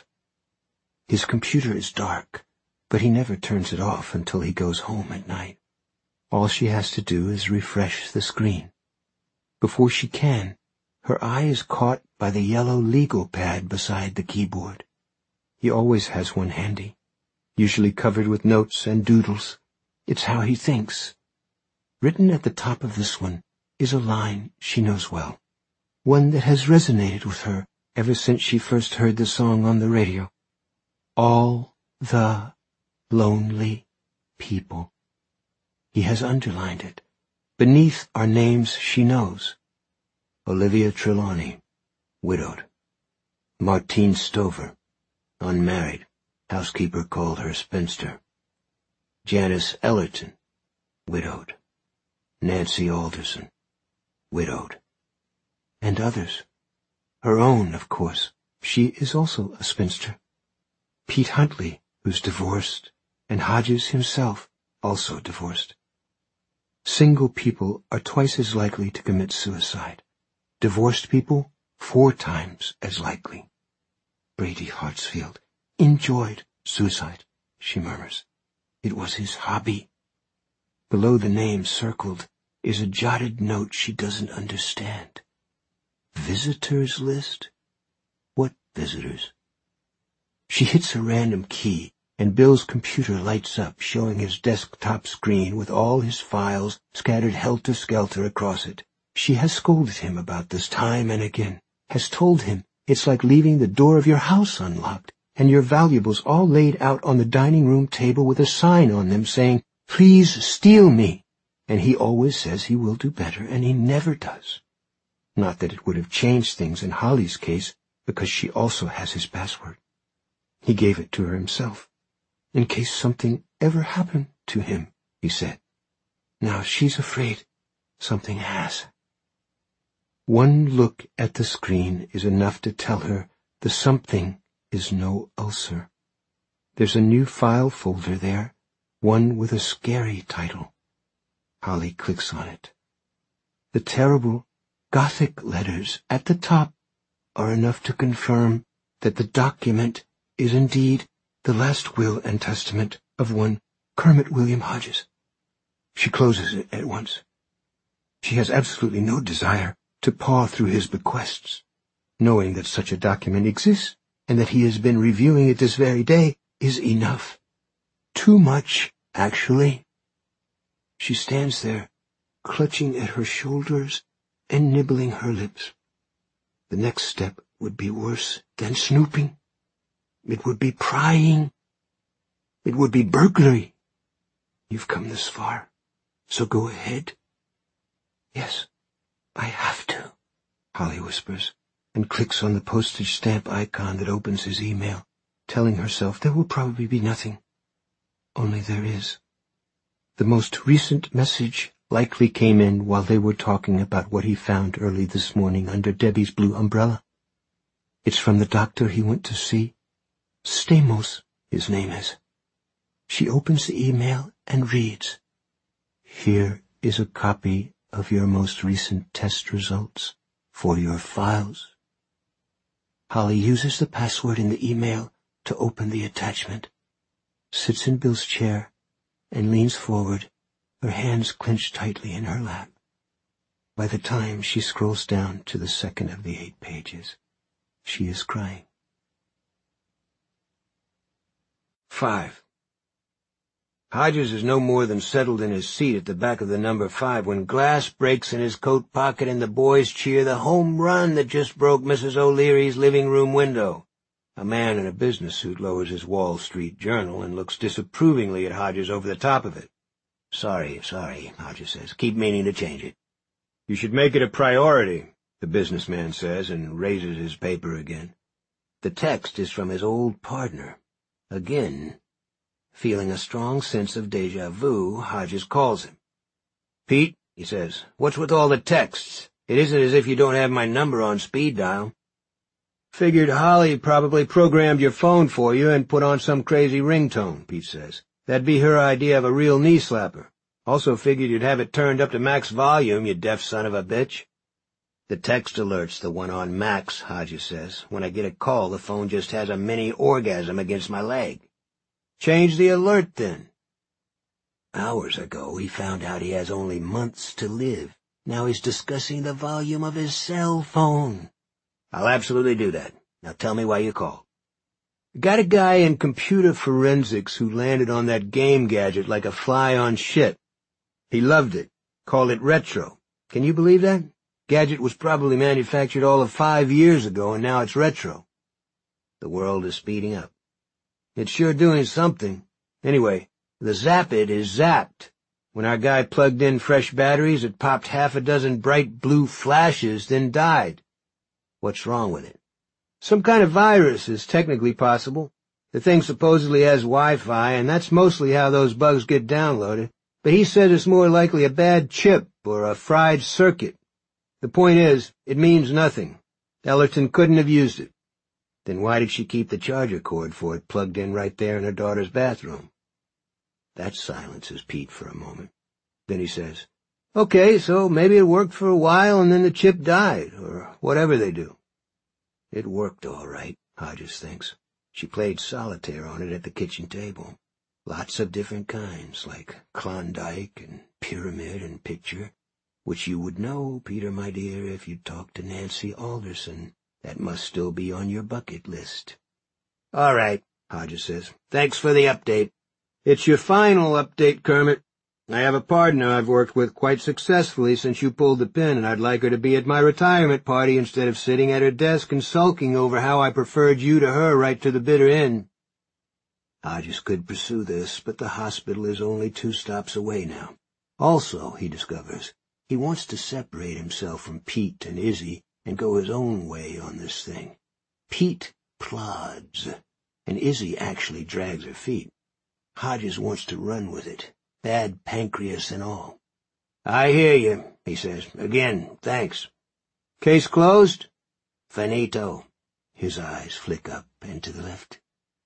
His computer is dark, but he never turns it off until he goes home at night. All she has to do is refresh the screen. Before she can, her eye is caught by the yellow legal pad beside the keyboard. He always has one handy, usually covered with notes and doodles. It's how he thinks. Written at the top of this one is a line she knows well, one that has resonated with her ever since she first heard the song on the radio. All the lonely people. He has underlined it. Beneath are names she knows. Olivia Trelawney, widowed. Martine Stover, unmarried. Housekeeper called her spinster. Janice Ellerton, widowed. Nancy Alderson, widowed. And others. Her own, of course. She is also a spinster. Pete Huntley, who's divorced, and Hodges himself, also divorced. Single people are twice as likely to commit suicide. Divorced people, 4 times as likely. Brady Hartsfield enjoyed suicide, she murmurs. It was his hobby. Below the name circled is a jotted note she doesn't understand. Visitors list? What visitors? She hits a random key, and Bill's computer lights up, showing his desktop screen with all his files scattered helter-skelter across it. She has scolded him about this time and again, has told him it's like leaving the door of your house unlocked, and your valuables all laid out on the dining room table with a sign on them saying, "Please steal me." And he always says he will do better, and he never does. Not that it would have changed things in Holly's case, because she also has his password. He gave it to her himself, in case something ever happened to him, he said. Now she's afraid something has. One look at the screen is enough to tell her the something is no ulcer. There's a new file folder there, one with a scary title. Holly clicks on it. The terrible Gothic letters at the top are enough to confirm that the document is indeed the last will and testament of one Kermit William Hodges. She closes it at once. She has absolutely no desire to paw through his bequests. Knowing that such a document exists and that he has been reviewing it this very day is enough. Too much, actually. She stands there, clutching at her shoulders and nibbling her lips. The next step would be worse than snooping. It would be prying. It would be burglary. You've come this far, so go ahead. Yes, I have to, Holly whispers, and clicks on the postage stamp icon that opens his email, telling herself there will probably be nothing. Only there is. The most recent message likely came in while they were talking about what he found early this morning under Debbie's blue umbrella. It's from the doctor he went to see. Stamos, his name is. She opens the email and reads, "Here is a copy of your most recent test results for your files." Holly uses the password in the email to open the attachment, sits in Bill's chair, and leans forward, her hands clenched tightly in her lap. By the time she scrolls down to the second of the 8 pages, she is crying. 5. Hodges is no more than settled in his seat at the back of the number 5 when glass breaks in his coat pocket and the boys cheer the home run that just broke Mrs. O'Leary's living room window. A man in a business suit lowers his Wall Street Journal and looks disapprovingly at Hodges over the top of it. Sorry, Hodges says. Keep meaning to change it. You should make it a priority, the businessman says, and raises his paper again. The text is from his old partner. Again. Feeling a strong sense of déjà vu, Hodges calls him. "Pete," he says, "what's with all the texts? It isn't as if you don't have my number on speed dial." "Figured Holly probably programmed your phone for you and put on some crazy ringtone," Pete says. "That'd be her idea of a real knee-slapper. Also figured you'd have it turned up to max volume, you deaf son of a bitch." "The text alert's the one on max," Hodges says. "When I get a call, the phone just has a mini orgasm against my leg." "Change the alert, then." Hours ago, he found out he has only months to live. Now he's discussing the volume of his cell phone. I'll absolutely do that. Now tell me why you called. Got a guy in computer forensics who landed on that game gadget like a fly on shit. He loved it. Called it retro. Can you believe that? Gadget was probably manufactured all of 5 years ago, and now it's retro. The world is speeding up. It's sure doing something. Anyway, the Zap-It is zapped. When our guy plugged in fresh batteries, it popped 6 bright blue flashes, then died. What's wrong with it? Some kind of virus is technically possible. The thing supposedly has Wi-Fi, and that's mostly how those bugs get downloaded. But he says it's more likely a bad chip or a fried circuit. The point is, it means nothing. Ellerton couldn't have used it. Then why did she keep the charger cord for it plugged in right there in her daughter's bathroom? That silences Pete for a moment. Then he says, "Okay, so maybe it worked for a while and then the chip died, or whatever they do." It worked all right, Hodges thinks. She played solitaire on it at the kitchen table. Lots of different kinds, like Klondike and Pyramid and Picture, which you would know, Peter, my dear, if you'd talked to Nancy Alderson. That must still be on your bucket list. All right, Hodges says. Thanks for the update. It's your final update, Kermit. I have a partner I've worked with quite successfully since you pulled the pin, and I'd like her to be at my retirement party instead of sitting at her desk and sulking over how I preferred you to her right to the bitter end. Hodges could pursue this, but the hospital is only 2 stops away now. Also, he discovers, he wants to separate himself from Pete and Izzy and go his own way on this thing. Pete plods, and Izzy actually drags her feet. Hodges wants to run with it, bad pancreas and all. I hear you, he says. Again, thanks. Case closed? Finito. His eyes flick up and to the left.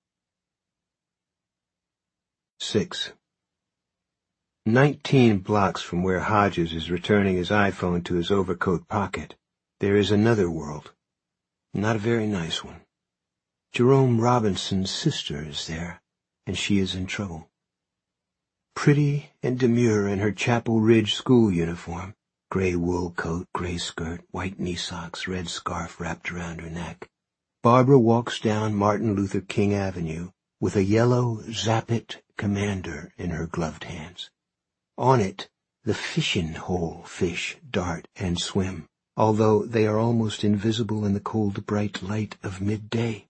6. 19 blocks from where Hodges is returning his iPhone to his overcoat pocket, there is another world. Not a very nice one. Jerome Robinson's sister is there, and she is in trouble. Pretty and demure in her Chapel Ridge school uniform, gray wool coat, gray skirt, white knee socks, red scarf wrapped around her neck, Barbara walks down Martin Luther King Avenue with a yellow Zap-It Commander in her gloved hands. On it, the fishing hole fish dart and swim, although they are almost invisible in the cold, bright light of midday.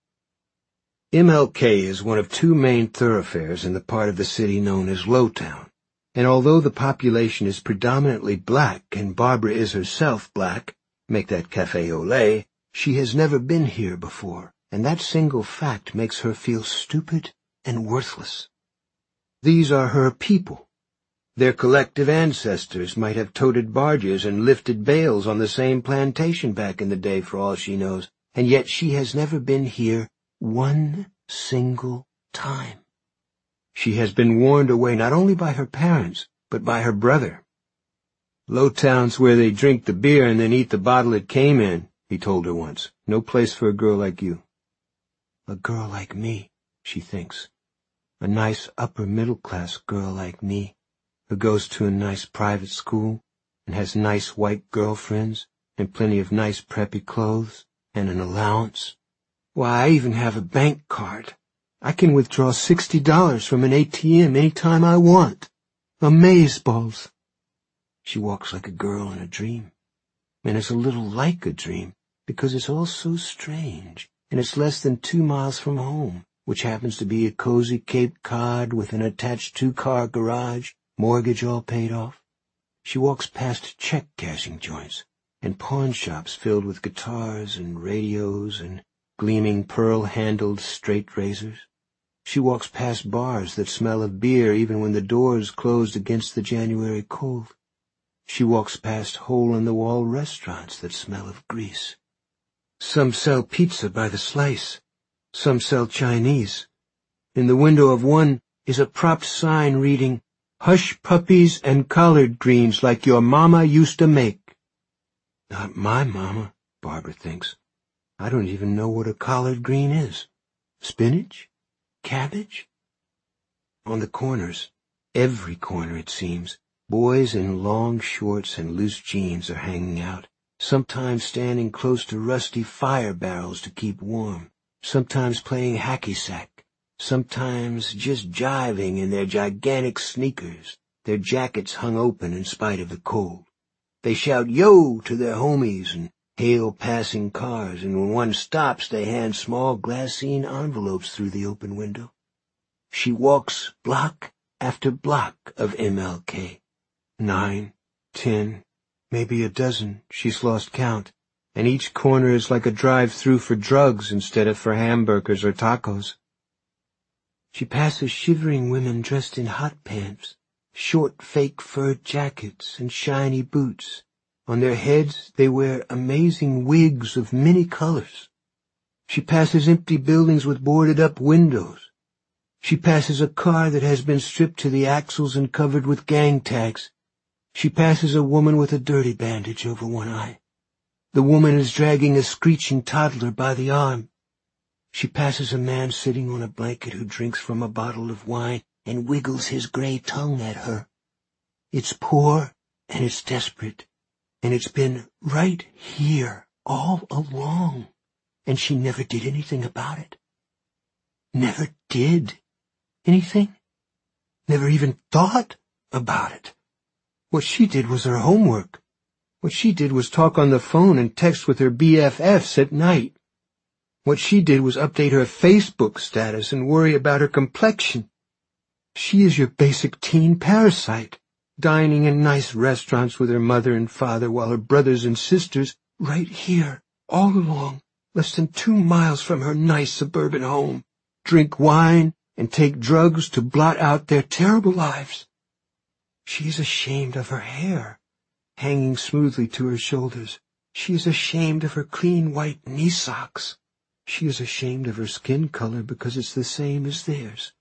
MLK is one of 2 main thoroughfares in the part of the city known as Lowtown, and although the population is predominantly black and Barbara is herself black, make that cafe au lait, she has never been here before, and that single fact makes her feel stupid and worthless. These are her people. Their collective ancestors might have toted barges and lifted bales on the same plantation back in the day for all she knows, and yet she has never been here 1 single time. She has been warned away not only by her parents, but by her brother. Lowtown's where they drink the beer and then eat the bottle it came in, he told her once. No place for a girl like you. A girl like me, she thinks. A nice upper-middle-class girl like me, who goes to a nice private school and has nice white girlfriends and plenty of nice preppy clothes and an allowance. Why, I even have a bank card. I can withdraw $60 from an ATM any time I want. Amazeballs. She walks like a girl in a dream. And it's a little like a dream, because it's all so strange, and it's less than 2 miles from home, which happens to be a cozy Cape Cod with an attached 2-car garage, mortgage all paid off. She walks past check-cashing joints, and pawn shops filled with guitars and radios and gleaming pearl-handled straight razors. She walks past bars that smell of beer even when the doors closed against the January cold. She walks past hole-in-the-wall restaurants that smell of grease. Some sell pizza by the slice. Some sell Chinese. In the window of one is a propped sign reading, "Hush puppies and collard greens like your mama used to make." Not my mama, Barbara thinks. I don't even know what a collard green is. Spinach? Cabbage? On the corners, Every corner, it seems. Boys in long shorts and loose jeans are hanging out, sometimes standing close to rusty fire barrels to keep warm, sometimes playing hacky-sack, sometimes just jiving in their gigantic sneakers, their jackets hung open in spite of the cold. They shout "yo" to their homies and hail passing cars, and when one stops, they hand small glassine envelopes through the open window. She walks block after block of MLK. 9, 10, maybe a dozen, she's lost count, and each corner is like a drive-through for drugs instead of for hamburgers or tacos. She passes shivering women dressed in hot pants, short fake fur jackets, and shiny boots. On their heads they wear amazing wigs of many colors. She passes empty buildings with boarded-up windows. She passes a car that has been stripped to the axles and covered with gang tags. She passes a woman with a dirty bandage over one eye. The woman is dragging a screeching toddler by the arm. She passes a man sitting on a blanket who drinks from a bottle of wine and wiggles his gray tongue at her. It's poor and it's desperate, and it's been right here all along, and she never did anything about it. Never did anything. Never even thought about it. What she did was her homework. What she did was talk on the phone and text with her BFFs at night. What she did was update her Facebook status and worry about her complexion. She is your basic teen parasite, dining in nice restaurants with her mother and father while her brothers and sisters, right here, all along, less than 2 miles from her nice suburban home, drink wine and take drugs to blot out their terrible lives. She is ashamed of her hair, hanging smoothly to her shoulders. She is ashamed of her clean white knee socks. She is ashamed of her skin color because it's the same as theirs.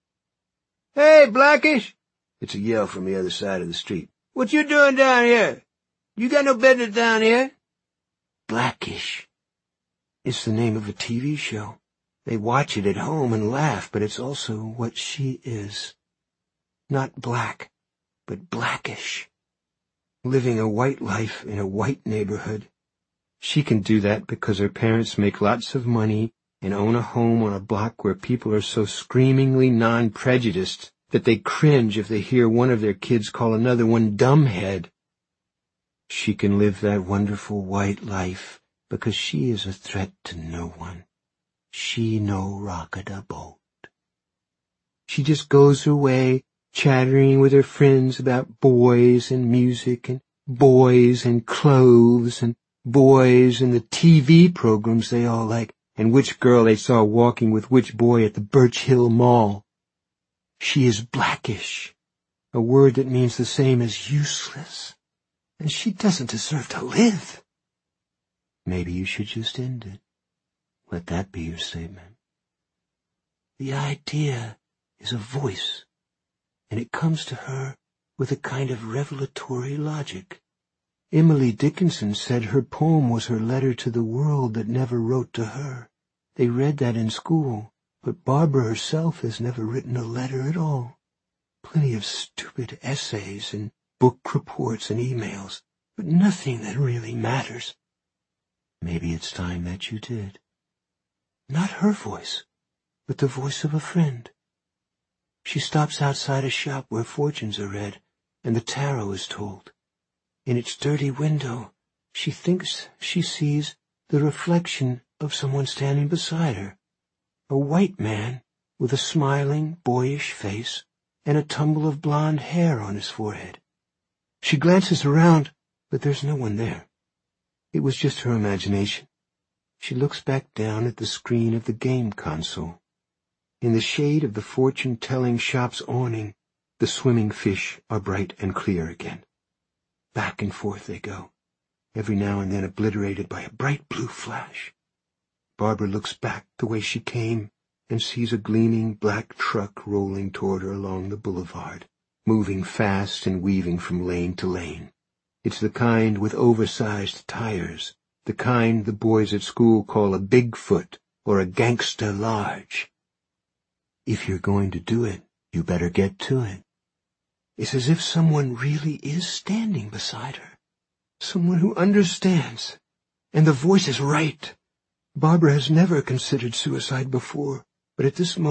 "Hey, Blackish!" It's a yell from the other side of the street. "What you doing down here? You got no business down here." Blackish. It's the name of a TV show. They watch it at home and laugh, but it's also what she is. Not black, but blackish. Living a white life in a white neighborhood. She can do that because her parents make lots of money and own a home on a block where people are so screamingly non-prejudiced that they cringe if they hear one of their kids call another one dumbhead. She can live that wonderful white life because she is a threat to no one. She no rocket a boat. She just goes her way, chattering with her friends about boys and music and boys and clothes and boys and the TV programs they all like and which girl they saw walking with which boy at the Birch Hill Mall. She is blackish, a word that means the same as useless, and she doesn't deserve to live. Maybe you should just end it. Let that be your statement. The idea is a voice, and it comes to her with a kind of revelatory logic. Emily Dickinson said her poem was her letter to the world that never wrote to her. They read that in school, but Barbara herself has never written a letter at all. Plenty of stupid essays and book reports and emails, but nothing that really matters. Maybe it's time that you did. Not her voice, but the voice of a friend. She stops outside a shop where fortunes are read and the tarot is told. In its dirty window, she thinks she sees the reflection of someone standing beside her, a white man with a smiling, boyish face and a tumble of blonde hair on his forehead. She glances around, but there's no one there. It was just her imagination. She looks back down at the screen of the game console. In the shade of the fortune-telling shop's awning, the swimming fish are bright and clear again. Back and forth they go, every now and then obliterated by a bright blue flash. Barbara looks back the way she came and sees a gleaming black truck rolling toward her along the boulevard, moving fast and weaving from lane to lane. It's the kind with oversized tires, the kind the boys at school call a Bigfoot or a gangsta large. If you're going to do it, you better get to it. It's as if someone really is standing beside her. Someone who understands. And the voice is right. Barbara has never considered suicide before, but at this moment,